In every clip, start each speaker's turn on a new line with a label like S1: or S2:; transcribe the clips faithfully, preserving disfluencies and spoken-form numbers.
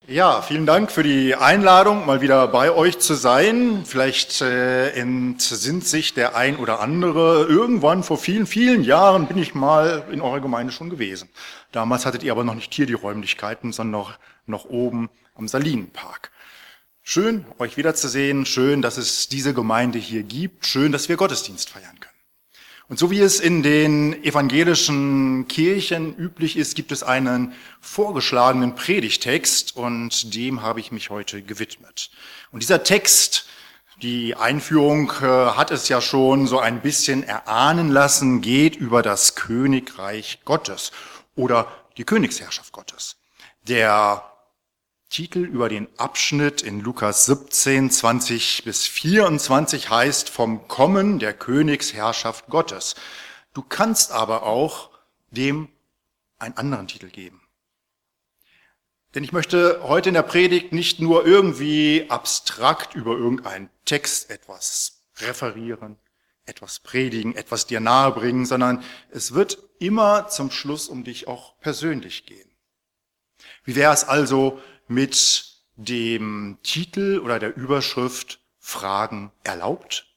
S1: Ja, vielen Dank für die Einladung, mal wieder bei euch zu sein. Vielleicht äh, entsinnt sich der ein oder andere. Irgendwann vor vielen, vielen Jahren bin ich mal in eurer Gemeinde schon gewesen. Damals hattet ihr aber noch nicht hier die Räumlichkeiten, sondern noch, noch oben am Salinenpark. Schön, euch wiederzusehen. Schön, dass es diese Gemeinde hier gibt. Schön, dass wir Gottesdienst feiern können. Und so wie es in den evangelischen Kirchen üblich ist, gibt es einen vorgeschlagenen Predigtext und dem habe ich mich heute gewidmet. Und dieser Text, die Einführung äh, hat es ja schon so ein bisschen erahnen lassen, geht über das Königreich Gottes oder die Königsherrschaft Gottes. Der Titel über den Abschnitt in Lukas siebzehn, zwanzig bis vierundzwanzig heißt vom Kommen der Königsherrschaft Gottes. Du kannst aber auch dem einen anderen Titel geben. Denn ich möchte heute in der Predigt nicht nur irgendwie abstrakt über irgendeinen Text etwas referieren, etwas predigen, etwas dir nahebringen, sondern es wird immer zum Schluss um dich auch persönlich gehen. Wie wäre es also mit dem Titel oder der Überschrift Fragen erlaubt?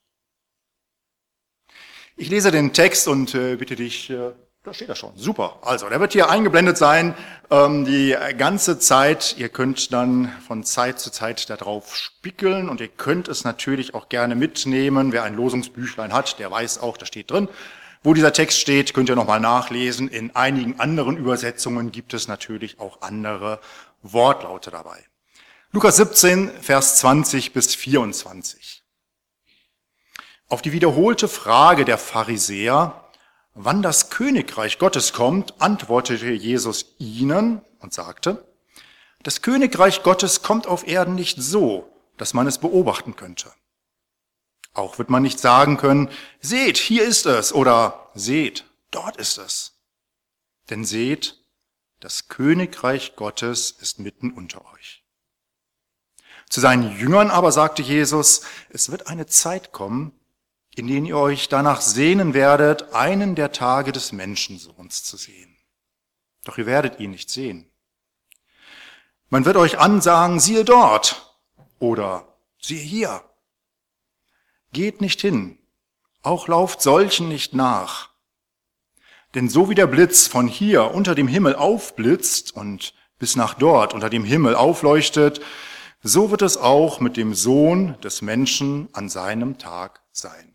S1: Ich lese den Text und äh, bitte dich, äh, da steht er schon, super. Also, der wird hier eingeblendet sein, ähm, die ganze Zeit. Ihr könnt dann von Zeit zu Zeit darauf spiegeln und ihr könnt es natürlich auch gerne mitnehmen. Wer ein Losungsbüchlein hat, der weiß auch, da steht drin. Wo dieser Text steht, könnt ihr nochmal nachlesen. In einigen anderen Übersetzungen gibt es natürlich auch andere Wortlaute dabei. Lukas siebzehn, Vers zwanzig bis vierundzwanzig. Auf die wiederholte Frage der Pharisäer, wann das Königreich Gottes kommt, antwortete Jesus ihnen und sagte, das Königreich Gottes kommt auf Erden nicht so, dass man es beobachten könnte. Auch wird man nicht sagen können, seht, hier ist es, oder seht, dort ist es. Denn seht, das Königreich Gottes ist mitten unter euch. Zu seinen Jüngern aber sagte Jesus, es wird eine Zeit kommen, in der ihr euch danach sehnen werdet, einen der Tage des Menschensohns zu sehen. Doch ihr werdet ihn nicht sehen. Man wird euch ansagen, siehe dort oder siehe hier. Geht nicht hin, auch lauft solchen nicht nach. Denn so wie der Blitz von hier unter dem Himmel aufblitzt und bis nach dort unter dem Himmel aufleuchtet, so wird es auch mit dem Sohn des Menschen an seinem Tag sein.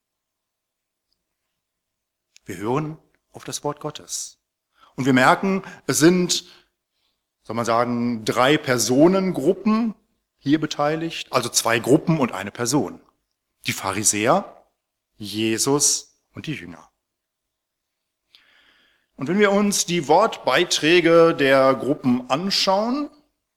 S1: Wir hören auf das Wort Gottes. Und wir merken, es sind, soll man sagen, drei Personengruppen hier beteiligt, also zwei Gruppen und eine Person. Die Pharisäer, Jesus und die Jünger. Und wenn wir uns die Wortbeiträge der Gruppen anschauen,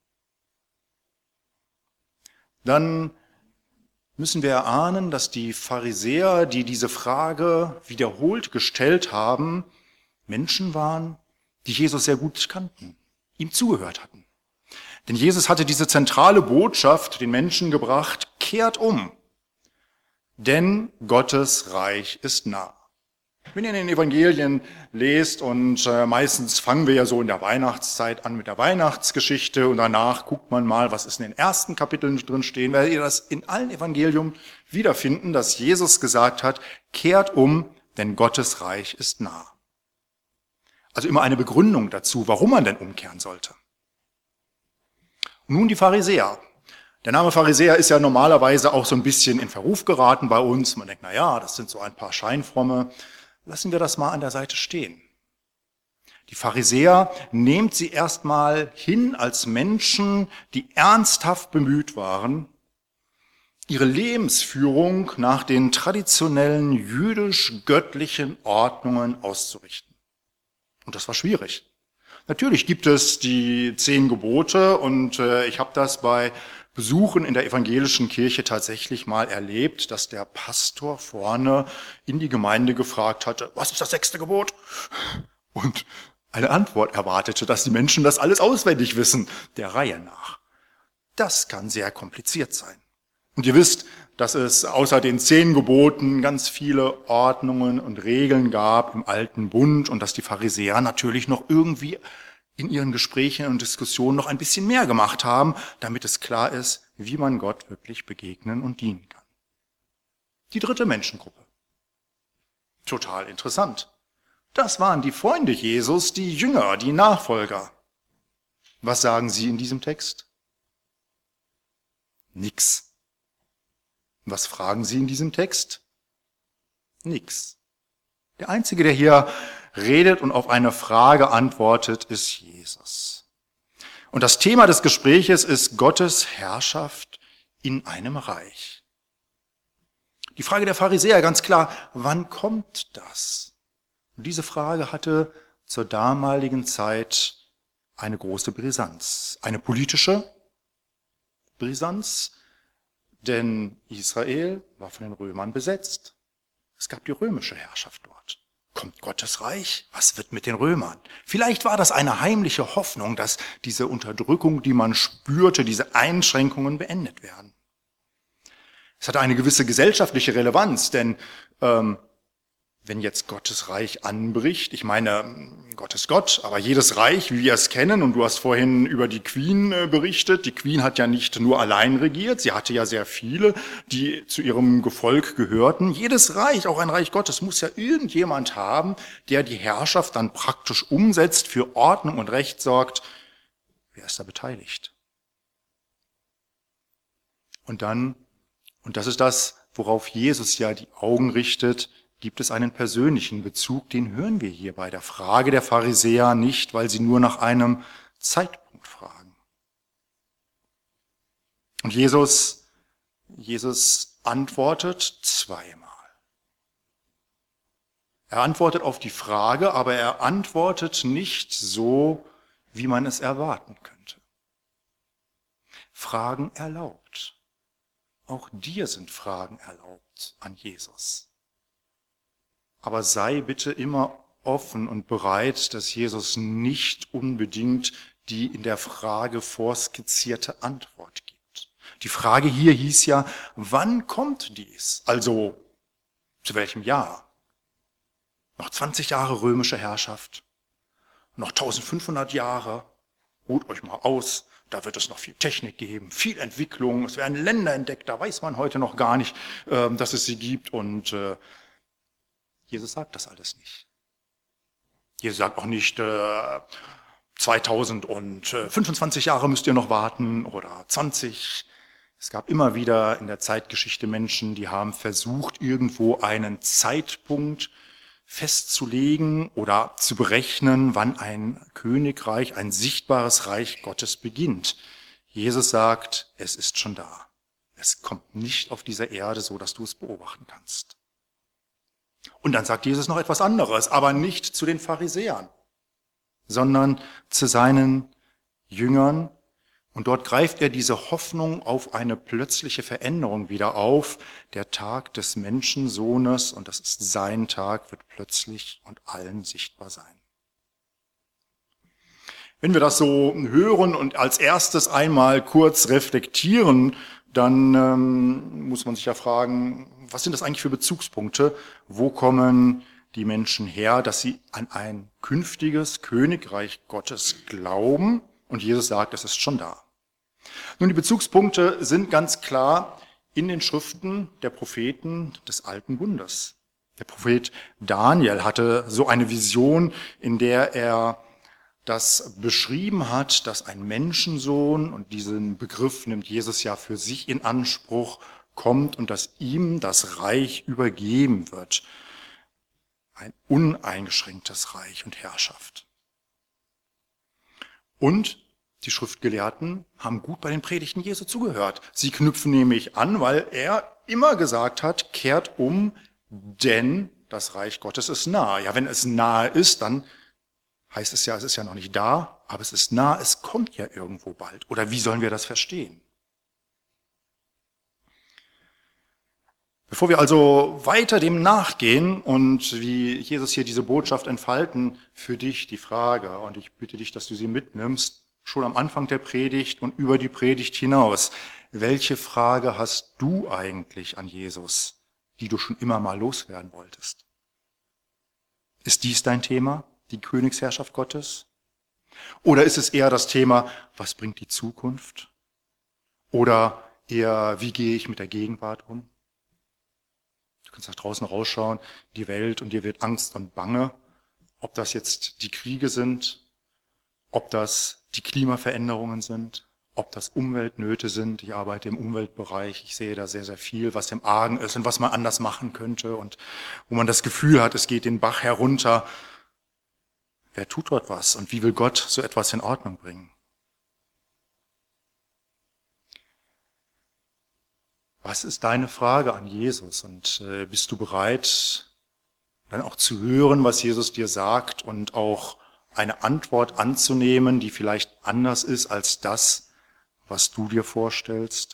S1: dann müssen wir erahnen, dass die Pharisäer, die diese Frage wiederholt gestellt haben, Menschen waren, die Jesus sehr gut kannten, ihm zugehört hatten. Denn Jesus hatte diese zentrale Botschaft den Menschen gebracht, kehrt um, denn Gottes Reich ist nah. Wenn ihr in den Evangelien lest, und äh, meistens fangen wir ja so in der Weihnachtszeit an mit der Weihnachtsgeschichte und danach guckt man mal, was ist in den ersten Kapiteln drin stehen, werdet ihr das in allen Evangelien wiederfinden, dass Jesus gesagt hat, kehrt um, denn Gottes Reich ist nah. Also immer eine Begründung dazu, warum man denn umkehren sollte. Und nun die Pharisäer. Der Name Pharisäer ist ja normalerweise auch so ein bisschen in Verruf geraten bei uns. Man denkt, na ja, das sind so ein paar Scheinfromme. Lassen wir das mal an der Seite stehen. Die Pharisäer nehmt sie erstmal hin als Menschen, die ernsthaft bemüht waren, ihre Lebensführung nach den traditionellen jüdisch-göttlichen Ordnungen auszurichten. Und das war schwierig. Natürlich gibt es die zehn Gebote und äh, ich habe das bei Besuchen in der evangelischen Kirche tatsächlich mal erlebt, dass der Pastor vorne in die Gemeinde gefragt hatte, was ist das sechste Gebot? Und eine Antwort erwartete, dass die Menschen das alles auswendig wissen, der Reihe nach. Das kann sehr kompliziert sein. Und ihr wisst, dass es außer den zehn Geboten ganz viele Ordnungen und Regeln gab im Alten Bund und dass die Pharisäer natürlich noch irgendwie in ihren Gesprächen und Diskussionen noch ein bisschen mehr gemacht haben, damit es klar ist, wie man Gott wirklich begegnen und dienen kann. Die dritte Menschengruppe. Total interessant. Das waren die Freunde Jesus, die Jünger, die Nachfolger. Was sagen sie in diesem Text? Nix. Was fragen sie in diesem Text? Nix. Der Einzige, der hier redet und auf eine Frage antwortet, ist Jesus. Und das Thema des Gespräches ist Gottes Herrschaft in einem Reich. Die Frage der Pharisäer, ganz klar, wann kommt das? Und diese Frage hatte zur damaligen Zeit eine große Brisanz, eine politische Brisanz, denn Israel war von den Römern besetzt. Es gab die römische Herrschaft dort. Kommt Gottes Reich? Was wird mit den Römern? Vielleicht war das eine heimliche Hoffnung, dass diese Unterdrückung, die man spürte, diese Einschränkungen beendet werden. Es hatte eine gewisse gesellschaftliche Relevanz, denn ähm, wenn jetzt Gottes Reich anbricht, ich meine, Gott ist Gott, aber jedes Reich, wie wir es kennen, und du hast vorhin über die Queen berichtet, die Queen hat ja nicht nur allein regiert, sie hatte ja sehr viele, die zu ihrem Gefolg gehörten. Jedes Reich, auch ein Reich Gottes, muss ja irgendjemand haben, der die Herrschaft dann praktisch umsetzt, für Ordnung und Recht sorgt. Wer ist da beteiligt? Und dann, und das ist das, worauf Jesus ja die Augen richtet, gibt es einen persönlichen Bezug, den hören wir hier bei der Frage der Pharisäer nicht, weil sie nur nach einem Zeitpunkt fragen. Und Jesus, Jesus antwortet zweimal. Er antwortet auf die Frage, aber er antwortet nicht so, wie man es erwarten könnte. Fragen erlaubt. Auch dir sind Fragen erlaubt an Jesus. Aber sei bitte immer offen und bereit, dass Jesus nicht unbedingt die in der Frage vorskizzierte Antwort gibt. Die Frage hier hieß ja, wann kommt dies? Also, zu welchem Jahr? Noch zwanzig Jahre römische Herrschaft? Noch eintausendfünfhundert Jahre? Ruht euch mal aus, da wird es noch viel Technik geben, viel Entwicklung, es werden Länder entdeckt, da weiß man heute noch gar nicht, dass es sie gibt und Jesus sagt das alles nicht. Jesus sagt auch nicht, äh, zweitausendfünfundzwanzig Jahre müsst ihr noch warten oder zwanzig. Es gab immer wieder in der Zeitgeschichte Menschen, die haben versucht, irgendwo einen Zeitpunkt festzulegen oder zu berechnen, wann ein Königreich, ein sichtbares Reich Gottes beginnt. Jesus sagt, es ist schon da. Es kommt nicht auf dieser Erde so, dass du es beobachten kannst. Und dann sagt Jesus noch etwas anderes, aber nicht zu den Pharisäern, sondern zu seinen Jüngern. Und dort greift er diese Hoffnung auf eine plötzliche Veränderung wieder auf. Der Tag des Menschensohnes, und das ist sein Tag, wird plötzlich und allen sichtbar sein. Wenn wir das so hören und als erstes einmal kurz reflektieren, dann ähm, muss man sich ja fragen, was sind das eigentlich für Bezugspunkte? Wo kommen die Menschen her, dass sie an ein künftiges Königreich Gottes glauben? Und Jesus sagt, es ist schon da. Nun, die Bezugspunkte sind ganz klar in den Schriften der Propheten des Alten Bundes. Der Prophet Daniel hatte so eine Vision, in der er das beschrieben hat, dass ein Menschensohn, und diesen Begriff nimmt Jesus ja für sich in Anspruch, kommt und dass ihm das Reich übergeben wird. Ein uneingeschränktes Reich und Herrschaft. Und die Schriftgelehrten haben gut bei den Predigten Jesu zugehört. Sie knüpfen nämlich an, weil er immer gesagt hat, kehrt um, denn das Reich Gottes ist nahe. Ja, wenn es nahe ist, dann heißt es ja, es ist ja noch nicht da, aber es ist nah, es kommt ja irgendwo bald. Oder wie sollen wir das verstehen? Bevor wir also weiter dem nachgehen und wie Jesus hier diese Botschaft entfalten, für dich die Frage, und ich bitte dich, dass du sie mitnimmst, schon am Anfang der Predigt und über die Predigt hinaus. Welche Frage hast du eigentlich an Jesus, die du schon immer mal loswerden wolltest? Ist dies dein Thema? Die Königsherrschaft Gottes? Oder ist es eher das Thema, was bringt die Zukunft? Oder eher, wie gehe ich mit der Gegenwart um? Du kannst nach draußen rausschauen, die Welt, und dir wird Angst und Bange, ob das jetzt die Kriege sind, ob das die Klimaveränderungen sind, ob das Umweltnöte sind. Ich arbeite im Umweltbereich, ich sehe da sehr, sehr viel, was im Argen ist und was man anders machen könnte und wo man das Gefühl hat, es geht den Bach herunter. Wer tut dort was und wie will Gott so etwas in Ordnung bringen? Was ist deine Frage an Jesus? Und äh, bist du bereit, dann auch zu hören, was Jesus dir sagt und auch eine Antwort anzunehmen, die vielleicht anders ist als das, was du dir vorstellst?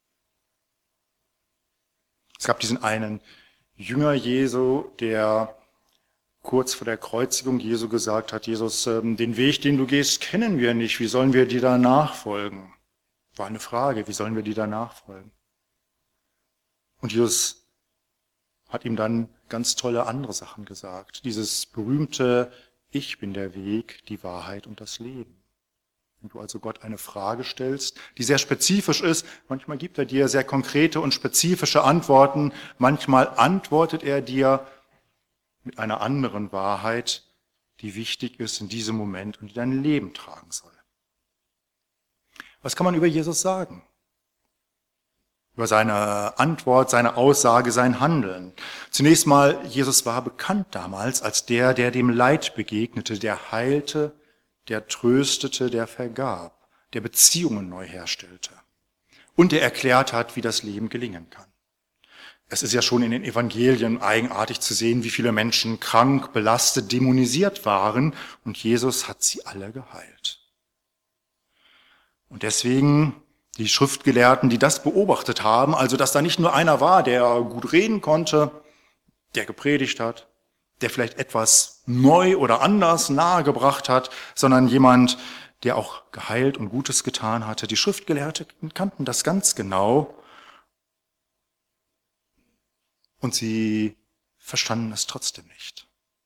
S1: Es gab diesen einen Jünger Jesu, der kurz vor der Kreuzigung Jesu gesagt hat, Jesus, den Weg, den du gehst, kennen wir nicht. Wie sollen wir dir da nachfolgen? War eine Frage, wie sollen wir dir da nachfolgen? Und Jesus hat ihm dann ganz tolle andere Sachen gesagt. Dieses berühmte, ich bin der Weg, die Wahrheit und das Leben. Wenn du also Gott eine Frage stellst, die sehr spezifisch ist, manchmal gibt er dir sehr konkrete und spezifische Antworten, manchmal antwortet er dir mit einer anderen Wahrheit, die wichtig ist in diesem Moment und die dein Leben tragen soll. Was kann man über Jesus sagen? Über seine Antwort, seine Aussage, sein Handeln. Zunächst mal, Jesus war bekannt damals als der, der dem Leid begegnete, der heilte, der tröstete, der vergab, der Beziehungen neu herstellte und der erklärt hat, wie das Leben gelingen kann. Es ist ja schon in den Evangelien eigenartig zu sehen, wie viele Menschen krank, belastet, dämonisiert waren und Jesus hat sie alle geheilt. Und deswegen die Schriftgelehrten, die das beobachtet haben, also dass da nicht nur einer war, der gut reden konnte, der gepredigt hat, der vielleicht etwas neu oder anders nahegebracht hat, sondern jemand, der auch geheilt und Gutes getan hatte. Die Schriftgelehrten kannten das ganz genau und sie verstanden es trotzdem nicht.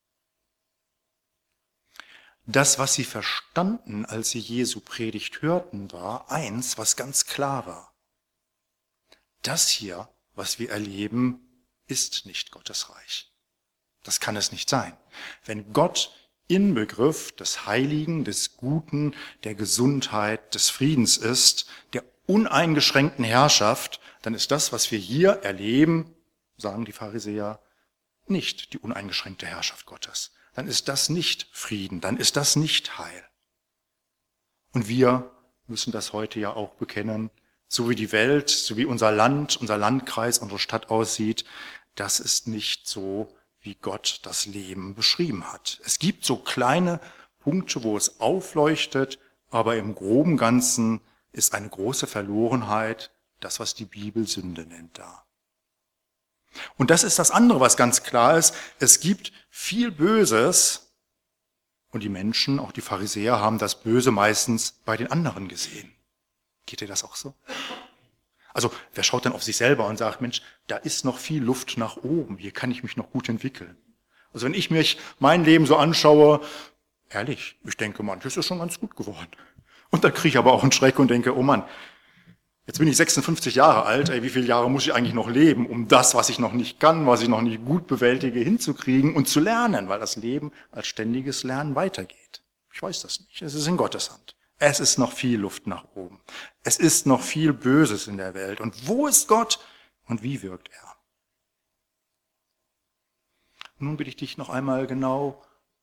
S1: Das, was sie verstanden, als sie Jesu Predigt hörten, war eins, was ganz klar war. Das hier, was wir erleben, ist nicht Gottes Reich. Das kann es nicht sein. Wenn Gott Inbegriff des Heiligen, des Guten, der Gesundheit, des Friedens ist, der uneingeschränkten Herrschaft, dann ist das, was wir hier erleben, sagen die Pharisäer, nicht die uneingeschränkte Herrschaft Gottes. Dann ist das nicht Frieden, dann ist das nicht Heil. Und wir müssen das heute ja auch bekennen, so wie die Welt, so wie unser Land, unser Landkreis, unsere Stadt aussieht, das ist nicht so, wie Gott das Leben beschrieben hat. Es gibt so kleine Punkte, wo es aufleuchtet, aber im groben Ganzen ist eine große Verlorenheit, das, was die Bibel Sünde nennt, da. Und das ist das andere, was ganz klar ist. Es gibt viel Böses und die Menschen, auch die Pharisäer, haben das Böse meistens bei den anderen gesehen. Geht dir das auch so? Also wer schaut dann auf sich selber und sagt, Mensch, da ist noch viel Luft nach oben, hier kann ich mich noch gut entwickeln. Also wenn ich mich mein Leben so anschaue, ehrlich, ich denke, manches ist schon ganz gut geworden. Und dann kriege ich aber auch einen Schreck und denke, oh Mann, jetzt bin ich sechsundfünfzig Jahre alt, ey, wie viele Jahre muss ich eigentlich noch leben, um das, was ich noch nicht kann, was ich noch nicht gut bewältige, hinzukriegen und zu lernen, weil das Leben als ständiges Lernen weitergeht. Ich weiß das nicht, es ist in Gottes Hand. Es ist noch viel Luft nach oben. Es ist noch viel Böses in der Welt. Und wo ist Gott und wie wirkt er? Nun bitte ich dich noch einmal genau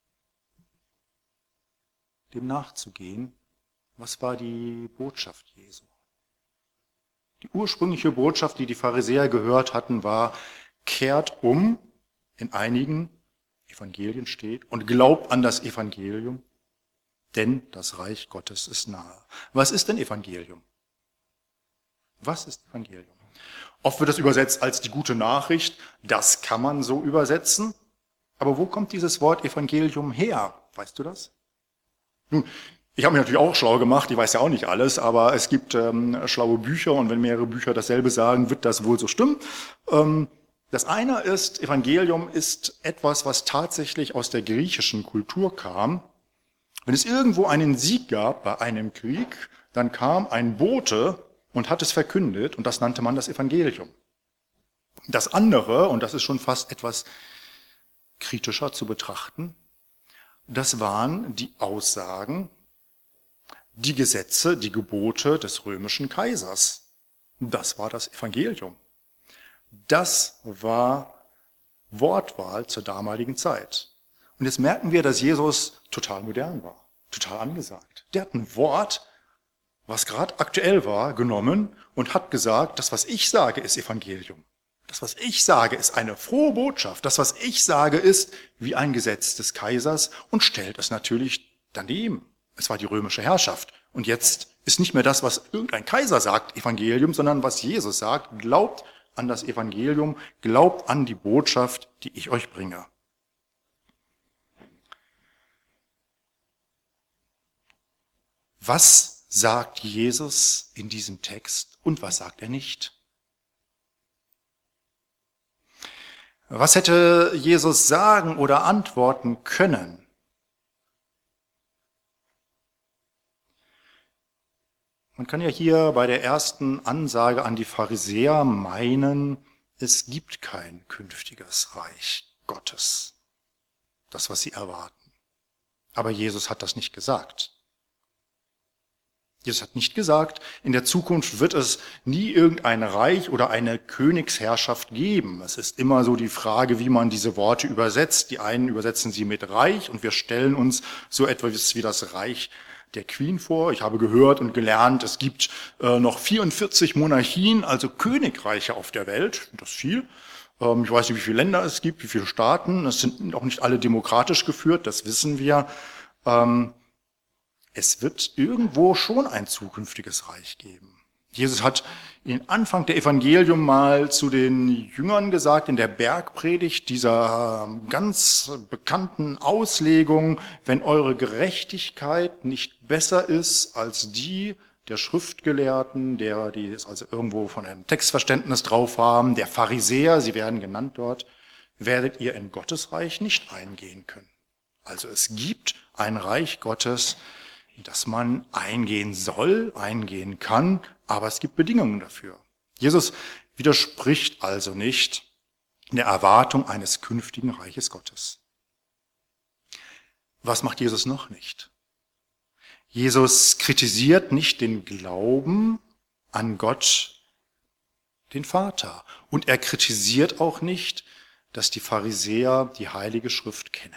S1: dem nachzugehen. Was war die Botschaft Jesu? Die ursprüngliche Botschaft, die die Pharisäer gehört hatten, war, kehrt um, in einigen Evangelien steht, und glaubt an das Evangelium, denn das Reich Gottes ist nahe. Was ist denn Evangelium? Was ist Evangelium? Oft wird es übersetzt als die gute Nachricht. Das kann man so übersetzen. Aber wo kommt dieses Wort Evangelium her? Weißt du das? Nun, ich habe mich natürlich auch schlau gemacht, ich weiß ja auch nicht alles, aber es gibt ähm, schlaue Bücher und wenn mehrere Bücher dasselbe sagen, wird das wohl so stimmen. Ähm, das eine ist, Evangelium ist etwas, was tatsächlich aus der griechischen Kultur kam Wenn es irgendwo einen Sieg gab bei einem Krieg, dann kam ein Bote und hat es verkündet und das nannte man das Evangelium. Das andere, und das ist schon fast etwas kritischer zu betrachten, das waren die Aussagen, die Gesetze, die Gebote des römischen Kaisers. Das war das Evangelium. Das war Wortwahl zur damaligen Zeit. Und jetzt merken wir, dass Jesus total modern war, total angesagt. Der hat ein Wort, was gerade aktuell war, genommen und hat gesagt, das, was ich sage, ist Evangelium. Das, was ich sage, ist eine frohe Botschaft. Das, was ich sage, ist wie ein Gesetz des Kaisers und stellt es natürlich daneben. Es war die römische Herrschaft. Und jetzt ist nicht mehr das, was irgendein Kaiser sagt, Evangelium, sondern was Jesus sagt. Glaubt an das Evangelium, glaubt an die Botschaft, die ich euch bringe. Was sagt Jesus in diesem Text und was sagt er nicht? Was hätte Jesus sagen oder antworten können? Man kann ja hier bei der ersten Ansage an die Pharisäer meinen, es gibt kein künftiges Reich Gottes. Das, was sie erwarten. Aber Jesus hat das nicht gesagt. Jesus hat nicht gesagt, in der Zukunft wird es nie irgendein Reich oder eine Königsherrschaft geben. Es ist immer so die Frage, wie man diese Worte übersetzt. Die einen übersetzen sie mit Reich und wir stellen uns so etwas wie das Reich der Queen vor. Ich habe gehört und gelernt, es gibt äh, noch vierundvierzig Monarchien, also Königreiche auf der Welt. Das ist viel. Ähm, ich weiß nicht, wie viele Länder es gibt, wie viele Staaten. Es sind auch nicht alle demokratisch geführt, das wissen wir. Ähm, Es wird irgendwo schon ein zukünftiges Reich geben. Jesus hat in Anfang der Evangelium mal zu den Jüngern gesagt, in der Bergpredigt, dieser ganz bekannten Auslegung, wenn eure Gerechtigkeit nicht besser ist als die der Schriftgelehrten, derer, die es also irgendwo von einem Textverständnis drauf haben, der Pharisäer, sie werden genannt dort, werdet ihr in Gottes Reich nicht eingehen können. Also es gibt ein Reich Gottes, dass man eingehen soll, eingehen kann, aber es gibt Bedingungen dafür. Jesus widerspricht also nicht in der Erwartung eines künftigen Reiches Gottes. Was macht Jesus noch nicht? Jesus kritisiert nicht den Glauben an Gott, den Vater. Und er kritisiert auch nicht, dass die Pharisäer die Heilige Schrift kennen.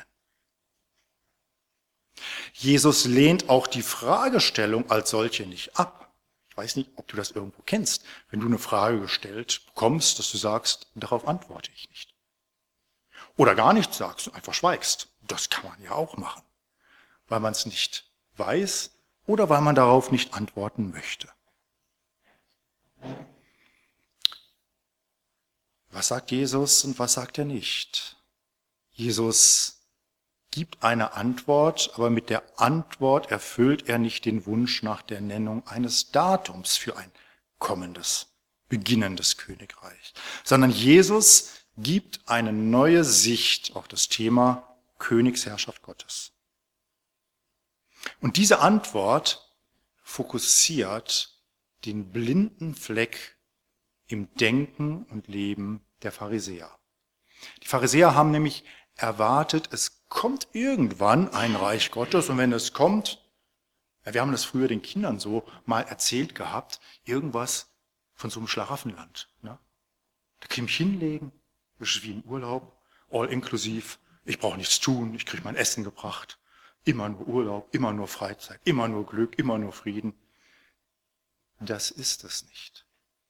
S1: Jesus lehnt auch die Fragestellung als solche nicht ab. Ich weiß nicht, ob du das irgendwo kennst. Wenn du eine Frage gestellt bekommst, dass du sagst, darauf antworte ich nicht. Oder gar nichts sagst und einfach schweigst. Das kann man ja auch machen. Weil man es nicht weiß oder weil man darauf nicht antworten möchte. Was sagt Jesus und was sagt er nicht? Jesus gibt eine Antwort, aber mit der Antwort erfüllt er nicht den Wunsch nach der Nennung eines Datums für ein kommendes, beginnendes Königreich, sondern Jesus gibt eine neue Sicht auf das Thema Königsherrschaft Gottes. Und diese Antwort fokussiert den blinden Fleck im Denken und Leben der Pharisäer. Die Pharisäer haben nämlich erwartet, es kommt irgendwann ein Reich Gottes und wenn es kommt, ja, wir haben das früher den Kindern so mal erzählt gehabt, irgendwas von so einem Schlaraffenland. Ne? Da kann ich mich hinlegen, das ist wie im Urlaub, all inklusiv, ich brauche nichts tun, ich kriege mein Essen gebracht, immer nur Urlaub, immer nur Freizeit, immer nur Glück, immer nur Frieden. Das ist es nicht.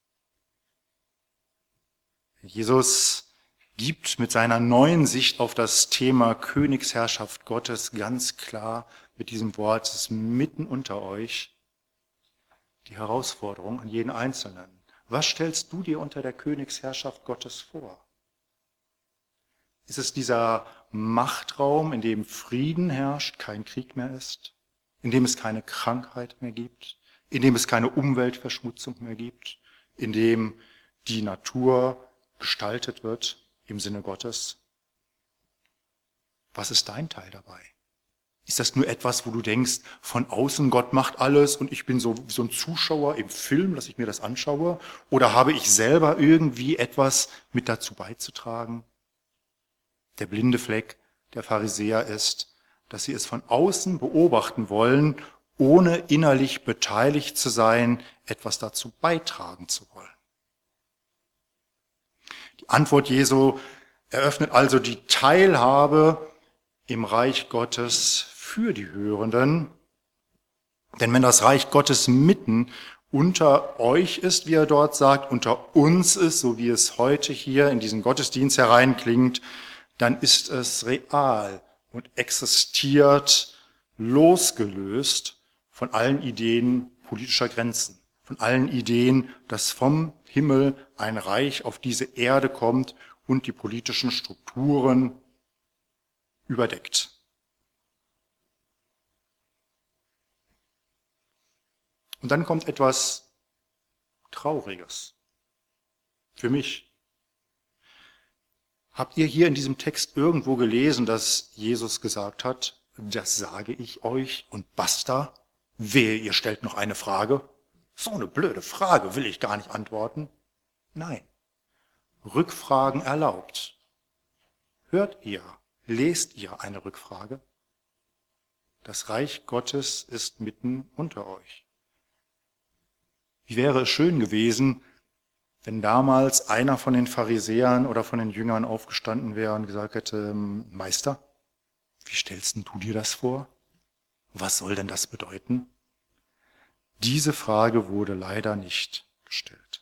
S1: Jesus gibt mit seiner neuen Sicht auf das Thema Königsherrschaft Gottes ganz klar mit diesem Wort, es ist mitten unter euch, die Herausforderung an jeden Einzelnen. Was stellst du dir unter der Königsherrschaft Gottes vor? Ist es dieser Machtraum, in dem Frieden herrscht, kein Krieg mehr ist, in dem es keine Krankheit mehr gibt, in dem es keine Umweltverschmutzung mehr gibt, in dem die Natur gestaltet wird im Sinne Gottes? Was ist dein Teil dabei? Ist das nur etwas, wo du denkst, von außen Gott macht alles und ich bin so, so ein Zuschauer im Film, dass ich mir das anschaue? Oder habe ich selber irgendwie etwas mit dazu beizutragen? Der blinde Fleck der Pharisäer ist, dass sie es von außen beobachten wollen, ohne innerlich beteiligt zu sein, etwas dazu beitragen zu wollen. Die Antwort Jesu eröffnet also die Teilhabe im Reich Gottes für die Hörenden. Denn wenn das Reich Gottes mitten unter euch ist, wie er dort sagt, unter uns ist, so wie es heute hier in diesen Gottesdienst hereinklingt, dann ist es real und existiert losgelöst von allen Ideen politischer Grenzen, von allen Ideen, dass vom Himmel ein Reich auf diese Erde kommt und die politischen Strukturen überdeckt. Und dann kommt etwas Trauriges für mich. Habt ihr hier in diesem Text irgendwo gelesen, dass Jesus gesagt hat, das sage ich euch und basta? Wehe, ihr stellt noch eine Frage. So eine blöde Frage will ich gar nicht antworten. Nein, Rückfragen erlaubt. Hört ihr, lest ihr eine Rückfrage? Das Reich Gottes ist mitten unter euch. Wie wäre es schön gewesen, wenn damals einer von den Pharisäern oder von den Jüngern aufgestanden wäre und gesagt hätte, Meister, wie stellst denn du dir das vor? Was soll denn das bedeuten? Diese Frage wurde leider nicht gestellt.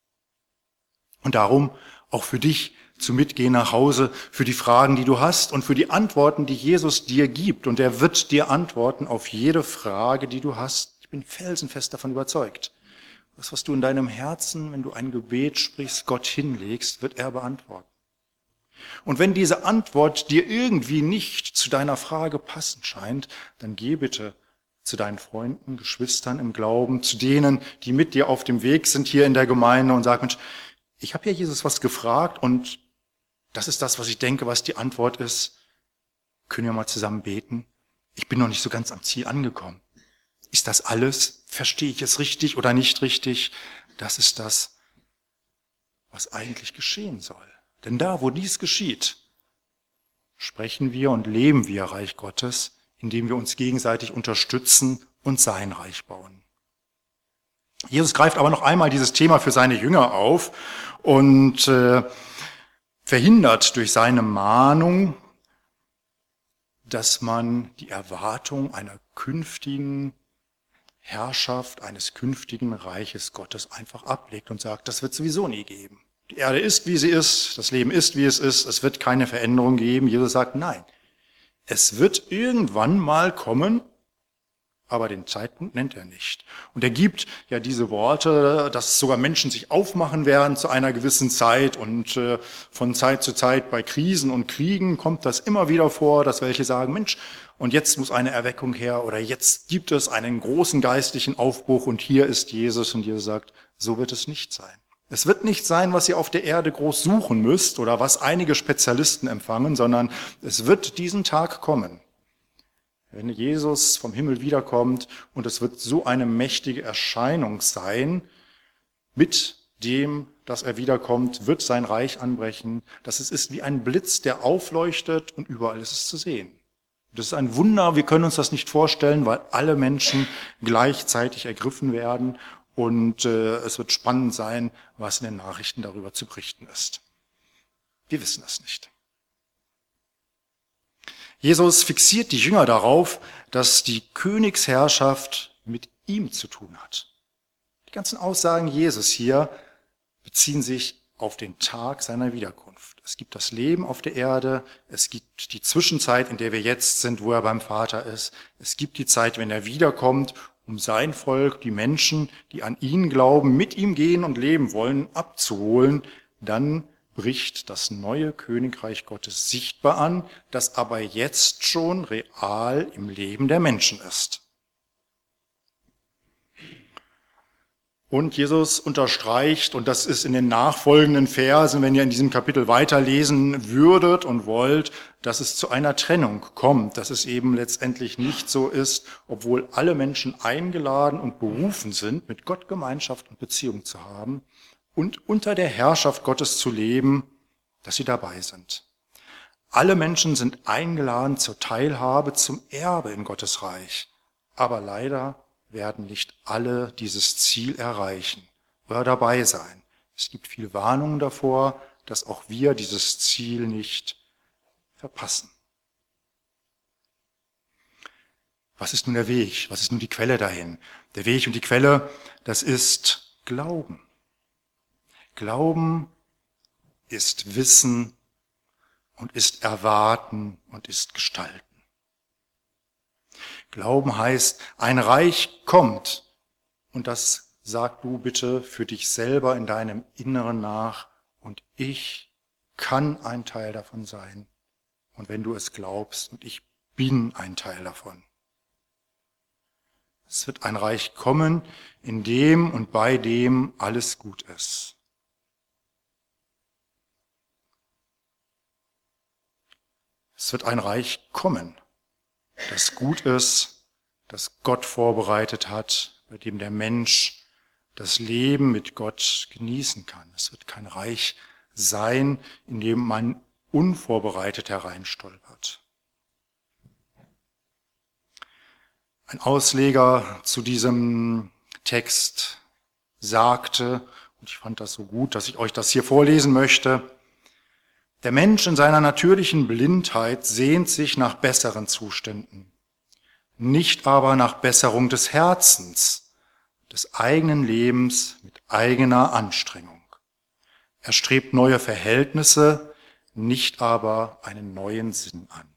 S1: Und darum auch für dich zu Mitgehen nach Hause, für die Fragen, die du hast und für die Antworten, die Jesus dir gibt. Und er wird dir antworten auf jede Frage, die du hast. Ich bin felsenfest davon überzeugt. Das, was du in deinem Herzen, wenn du ein Gebet sprichst, Gott hinlegst, wird er beantworten. Und wenn diese Antwort dir irgendwie nicht zu deiner Frage passend scheint, dann geh bitte zu deinen Freunden, Geschwistern im Glauben, zu denen, die mit dir auf dem Weg sind hier in der Gemeinde und sag, Mensch, ich habe ja Jesus was gefragt und das ist das, was ich denke, was die Antwort ist. Können wir mal zusammen beten? Ich bin noch nicht so ganz am Ziel angekommen. Ist das alles? Verstehe ich es richtig oder nicht richtig? Das ist das, was eigentlich geschehen soll. Denn da, wo dies geschieht, sprechen wir und leben wir Reich Gottes, indem wir uns gegenseitig unterstützen und sein Reich bauen. Jesus greift aber noch einmal dieses Thema für seine Jünger auf und äh, verhindert durch seine Mahnung, dass man die Erwartung einer künftigen Herrschaft, eines künftigen Reiches Gottes einfach ablegt und sagt, das wird sowieso nie geben. Die Erde ist, wie sie ist, das Leben ist, wie es ist, es wird keine Veränderung geben. Jesus sagt, nein, es wird irgendwann mal kommen, aber den Zeitpunkt nennt er nicht. Und er gibt ja diese Worte, dass sogar Menschen sich aufmachen werden zu einer gewissen Zeit und äh, von Zeit zu Zeit bei Krisen und Kriegen kommt das immer wieder vor, dass welche sagen, Mensch, und jetzt muss eine Erweckung her oder jetzt gibt es einen großen geistlichen Aufbruch und hier ist Jesus und Jesus sagt, so wird es nicht sein. Es wird nicht sein, was ihr auf der Erde groß suchen müsst oder was einige Spezialisten empfangen, sondern es wird diesen Tag kommen, wenn Jesus vom Himmel wiederkommt und es wird so eine mächtige Erscheinung sein, mit dem, dass er wiederkommt, wird sein Reich anbrechen, dass es ist wie ein Blitz, der aufleuchtet und überall ist es zu sehen. Das ist ein Wunder, wir können uns das nicht vorstellen, weil alle Menschen gleichzeitig ergriffen werden und äh, es wird spannend sein, was in den Nachrichten darüber zu berichten ist. Wir wissen es nicht. Jesus fixiert die Jünger darauf, dass die Königsherrschaft mit ihm zu tun hat. Die ganzen Aussagen Jesus hier beziehen sich auf den Tag seiner Wiederkunft. Es gibt das Leben auf der Erde, es gibt die Zwischenzeit, in der wir jetzt sind, wo er beim Vater ist. Es gibt die Zeit, wenn er wiederkommt, um sein Volk, die Menschen, die an ihn glauben, mit ihm gehen und leben wollen, abzuholen. Dann bricht das neue Königreich Gottes sichtbar an, das aber jetzt schon real im Leben der Menschen ist. Und Jesus unterstreicht, und das ist in den nachfolgenden Versen, wenn ihr in diesem Kapitel weiterlesen würdet und wollt, dass es zu einer Trennung kommt, dass es eben letztendlich nicht so ist, obwohl alle Menschen eingeladen und berufen sind, mit Gott Gemeinschaft und Beziehung zu haben und unter der Herrschaft Gottes zu leben, dass sie dabei sind. Alle Menschen sind eingeladen zur Teilhabe, zum Erbe in Gottes Reich, aber leider werden nicht alle dieses Ziel erreichen oder dabei sein. Es gibt viel Warnungen davor, dass auch wir dieses Ziel nicht verpassen. Was ist nun der Weg? Was ist nun die Quelle dahin? Der Weg und die Quelle, das ist Glauben. Glauben ist Wissen und ist Erwarten und ist Gestalten. Glauben heißt, ein Reich kommt, und das sag du bitte für dich selber in deinem Inneren nach, und ich kann ein Teil davon sein. Und wenn du es glaubst, und ich bin ein Teil davon. Es wird ein Reich kommen, in dem und bei dem alles gut ist. Es wird ein Reich kommen, das gut ist, das Gott vorbereitet hat, bei dem der Mensch das Leben mit Gott genießen kann. Es wird kein Reich sein, in dem man unvorbereitet hereinstolpert. Ein Ausleger zu diesem Text sagte, und ich fand das so gut, dass ich euch das hier vorlesen möchte: Der Mensch in seiner natürlichen Blindheit sehnt sich nach besseren Zuständen, nicht aber nach Besserung des Herzens, des eigenen Lebens mit eigener Anstrengung. Er strebt neue Verhältnisse, nicht aber einen neuen Sinn an.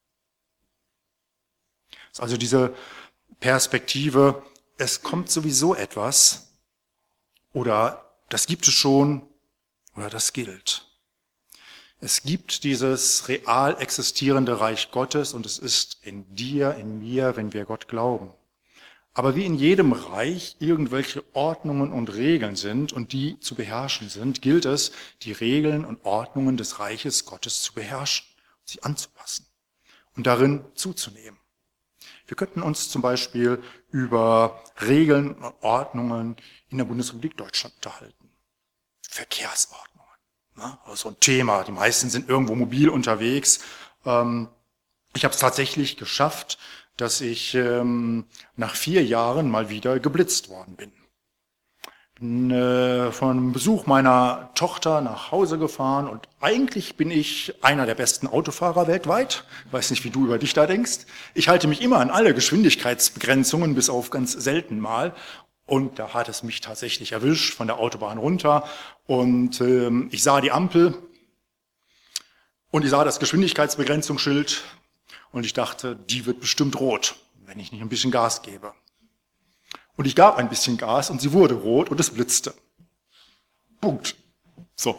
S1: Das ist also diese Perspektive, es kommt sowieso etwas, oder das gibt es schon, oder das gilt. Es gibt dieses real existierende Reich Gottes und es ist in dir, in mir, wenn wir Gott glauben. Aber wie in jedem Reich irgendwelche Ordnungen und Regeln sind und die zu beherrschen sind, gilt es, die Regeln und Ordnungen des Reiches Gottes zu beherrschen, sie anzupassen und darin zuzunehmen. Wir könnten uns zum Beispiel über Regeln und Ordnungen in der Bundesrepublik Deutschland unterhalten. Verkehrsordnungen. Also ein Thema. Die meisten sind irgendwo mobil unterwegs. Ich habe es tatsächlich geschafft, dass ich nach vier Jahren mal wieder geblitzt worden bin. Bin äh, von einem Besuch meiner Tochter nach Hause gefahren und eigentlich bin ich einer der besten Autofahrer weltweit. Ich weiß nicht, wie du über dich da denkst. Ich halte mich immer an alle Geschwindigkeitsbegrenzungen, bis auf ganz selten mal. Und da hat es mich tatsächlich erwischt, von der Autobahn runter. Und ähm, ich sah die Ampel und ich sah das Geschwindigkeitsbegrenzungsschild und ich dachte, die wird bestimmt rot, wenn ich nicht ein bisschen Gas gebe. Und ich gab ein bisschen Gas und sie wurde rot und es blitzte. Punkt. So.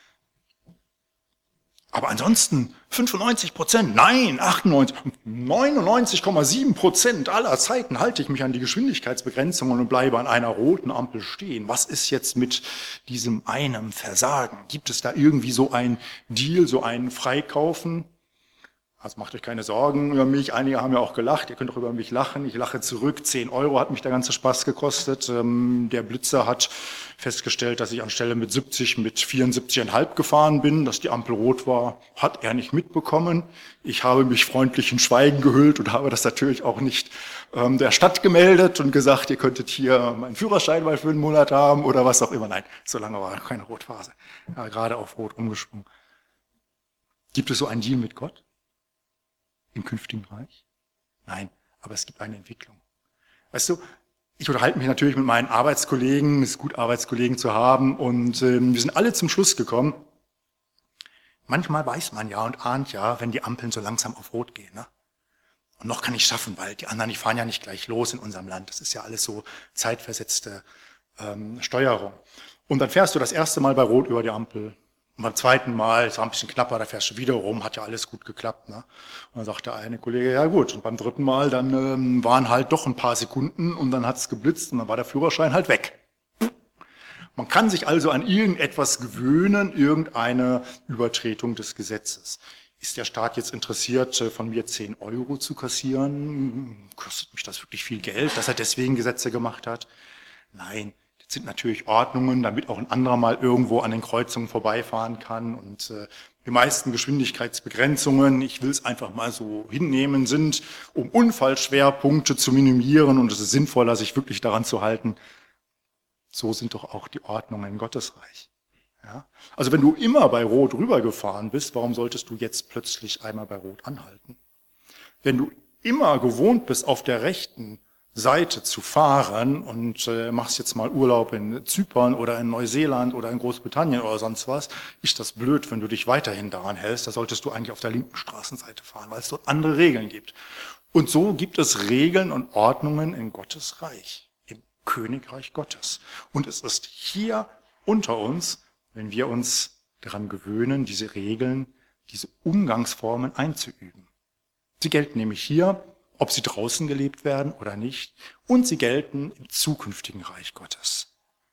S1: Aber ansonsten fünfundneunzig Prozent, nein, achtundneunzig, neunundneunzig Komma sieben Prozent aller Zeiten halte ich mich an die Geschwindigkeitsbegrenzungen und bleibe an einer roten Ampel stehen. Was ist jetzt mit diesem einen Versagen? Gibt es da irgendwie so ein Deal, so ein Freikaufen? Also macht euch keine Sorgen über mich. Einige haben ja auch gelacht. Ihr könnt auch über mich lachen. Ich lache zurück. zehn Euro hat mich der ganze Spaß gekostet. Der Blitzer hat festgestellt, dass ich anstelle mit siebzig mit vierundsiebzig Komma fünf gefahren bin, dass die Ampel rot war. Hat er nicht mitbekommen. Ich habe mich freundlich in Schweigen gehüllt und habe das natürlich auch nicht ähm, der Stadt gemeldet und gesagt, ihr könntet hier meinen Führerschein mal für einen Monat haben oder was auch immer. Nein, so lange war noch keine Rotphase. Ja, gerade auf Rot umgesprungen. Gibt es so einen Deal mit Gott im künftigen Reich? Nein, aber es gibt eine Entwicklung. Weißt du, ich unterhalte mich natürlich mit meinen Arbeitskollegen, es ist gut, Arbeitskollegen zu haben, und äh, wir sind alle zum Schluss gekommen, manchmal weiß man ja und ahnt ja, wenn die Ampeln so langsam auf Rot gehen. Ne? Und noch kann ich schaffen, weil die anderen, die fahren ja nicht gleich los in unserem Land. Das ist ja alles so zeitversetzte ähm, Steuerung. Und dann fährst du das erste Mal bei Rot über die Ampel. Und beim zweiten Mal, es war ein bisschen knapper, da fährst du wieder rum, hat ja alles gut geklappt. Ne? Und dann sagt der eine Kollege, ja gut. Und beim dritten Mal, dann ähm, waren halt doch ein paar Sekunden und dann hat es geblitzt und dann war der Führerschein halt weg. Man kann sich also an irgendetwas gewöhnen, irgendeine Übertretung des Gesetzes. Ist der Staat jetzt interessiert, von mir zehn Euro zu kassieren? Kostet mich das wirklich viel Geld, dass er deswegen Gesetze gemacht hat? Nein, das sind natürlich Ordnungen, damit auch ein anderer mal irgendwo an den Kreuzungen vorbeifahren kann. Und äh, die meisten Geschwindigkeitsbegrenzungen, ich will es einfach mal so hinnehmen, sind, um Unfallschwerpunkte zu minimieren. Und es ist sinnvoller, sich wirklich daran zu halten. So sind doch auch die Ordnungen in Gottes Reich. Ja? Also wenn du immer bei Rot rübergefahren bist, warum solltest du jetzt plötzlich einmal bei Rot anhalten? Wenn du immer gewohnt bist, auf der rechten Seite zu fahren und äh, machst jetzt mal Urlaub in Zypern oder in Neuseeland oder in Großbritannien oder sonst was, ist das blöd, wenn du dich weiterhin daran hältst. Da solltest du eigentlich auf der linken Straßenseite fahren, weil es dort andere Regeln gibt. Und so gibt es Regeln und Ordnungen in Gottes Reich, im Königreich Gottes. Und es ist hier unter uns, wenn wir uns daran gewöhnen, diese Regeln, diese Umgangsformen einzuüben. Sie gelten nämlich hier, ob sie draußen gelebt werden oder nicht, und sie gelten im zukünftigen Reich Gottes.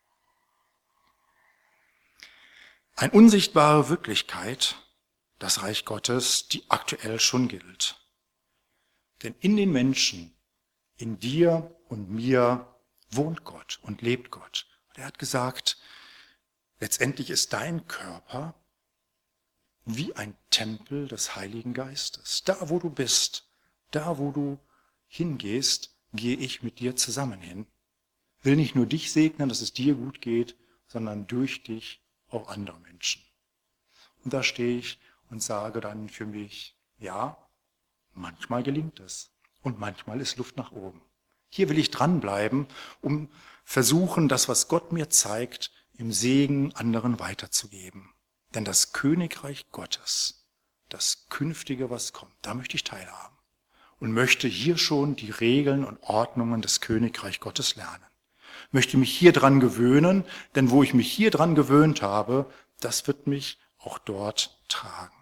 S1: Eine unsichtbare Wirklichkeit, das Reich Gottes, die aktuell schon gilt. Denn in den Menschen, in dir und mir, wohnt Gott und lebt Gott. Und er hat gesagt, letztendlich ist dein Körper wie ein Tempel des Heiligen Geistes. Da, wo du bist, da, wo du hingehst, gehe ich mit dir zusammen hin. Will nicht nur dich segnen, dass es dir gut geht, sondern durch dich auch andere Menschen. Und da stehe ich und sage dann für mich, ja, manchmal gelingt es und manchmal ist Luft nach oben. Hier will ich dranbleiben, um versuchen, das, was Gott mir zeigt, im Segen anderen weiterzugeben. Denn das Königreich Gottes, das Künftige, was kommt, da möchte ich teilhaben. Und möchte hier schon die Regeln und Ordnungen des Königreich Gottes lernen. Möchte mich hier dran gewöhnen, denn wo ich mich hier dran gewöhnt habe, das wird mich auch dort tragen.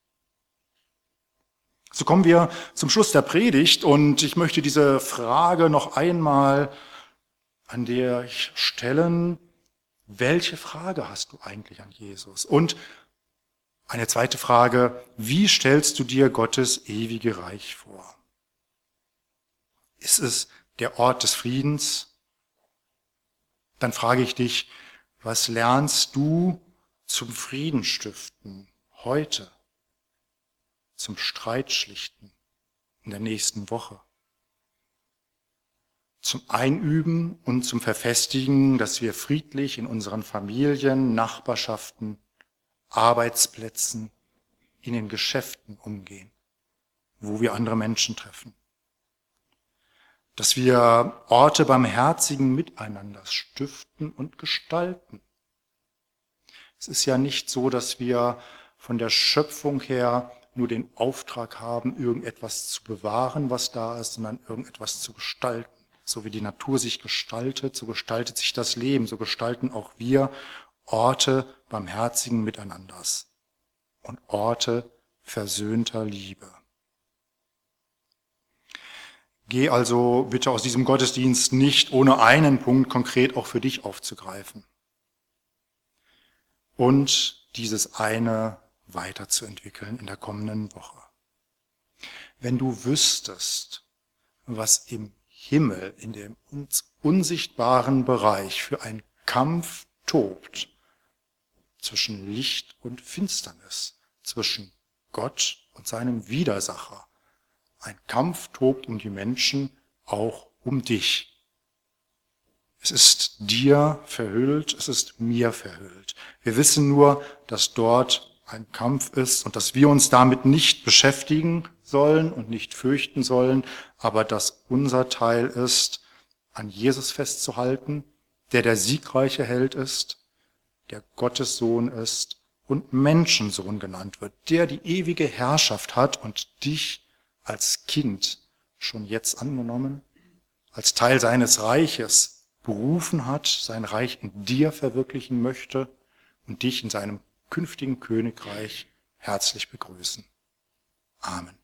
S1: So kommen wir zum Schluss der Predigt und ich möchte diese Frage noch einmal an der ich stellen, welche Frage hast du eigentlich an Jesus? Und eine zweite Frage, wie stellst du dir Gottes ewige Reich vor? Ist es der Ort des Friedens? Dann frage ich dich, was lernst du zum Frieden stiften heute, zum Streitschlichten in der nächsten Woche, zum Einüben und zum Verfestigen, dass wir friedlich in unseren Familien, Nachbarschaften, Arbeitsplätzen, in den Geschäften umgehen, wo wir andere Menschen treffen. Dass wir Orte barmherzigen Miteinanders stiften und gestalten. Es ist ja nicht so, dass wir von der Schöpfung her nur den Auftrag haben, irgendetwas zu bewahren, was da ist, sondern irgendetwas zu gestalten. So wie die Natur sich gestaltet, so gestaltet sich das Leben, so gestalten auch wir Orte barmherzigen Miteinanders und Orte versöhnter Liebe. Geh also bitte aus diesem Gottesdienst nicht ohne einen Punkt konkret auch für dich aufzugreifen und dieses eine weiterzuentwickeln in der kommenden Woche. Wenn du wüsstest, was im Himmel, in dem uns unsichtbaren Bereich für ein Kampf tobt zwischen Licht und Finsternis, zwischen Gott und seinem Widersacher. Ein Kampf tobt um die Menschen, auch um dich. Es ist dir verhüllt, es ist mir verhüllt. Wir wissen nur, dass dort ein Kampf ist und dass wir uns damit nicht beschäftigen sollen und nicht fürchten sollen, aber dass unser Teil ist, an Jesus festzuhalten, der der siegreiche Held ist, der Gottes Sohn ist und Menschensohn genannt wird, der die ewige Herrschaft hat und dich als Kind schon jetzt angenommen, als Teil seines Reiches berufen hat, sein Reich in dir verwirklichen möchte und dich in seinem künftigen Königreich herzlich begrüßen. Amen.